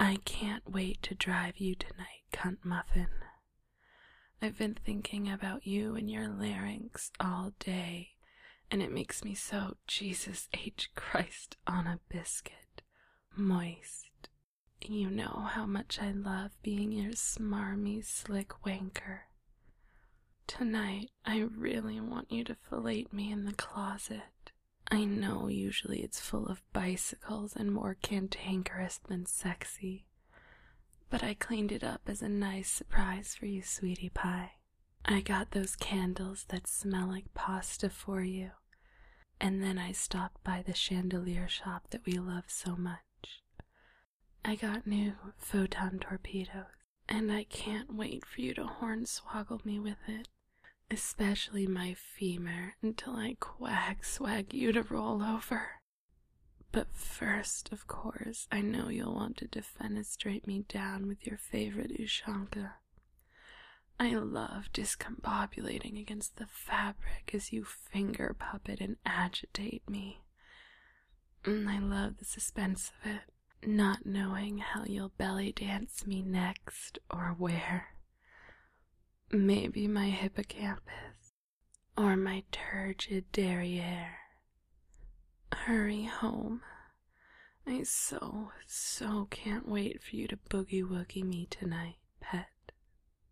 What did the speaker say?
I can't wait to drive you tonight, cunt muffin. I've been thinking about you and your larynx all day, and it makes me so Jesus H. Christ on a biscuit moist. You know how much I love being your smarmy, slick wanker. Tonight, I really want you to fillet me in the closet. I know usually it's full of bicycles and more cantankerous than sexy, but I cleaned it up as a nice surprise for you, sweetie pie. I got those candles that smell like pasta for you, and then I stopped by the chandelier shop that we love so much. I got new photon torpedoes, and I can't wait for you to hornswoggle me with it, especially my femur, until I swag you to roll over. But first, of course, I know you'll want to defenestrate me down with your favorite Ushanka. I love discombobulating against the fabric as you finger puppet and agitate me. I love the suspense of it, not knowing how you'll belly dance me next or where. Maybe my hippocampus or my turgid derriere. Hurry home. I so can't wait for you to boogie-woogie me tonight, pet.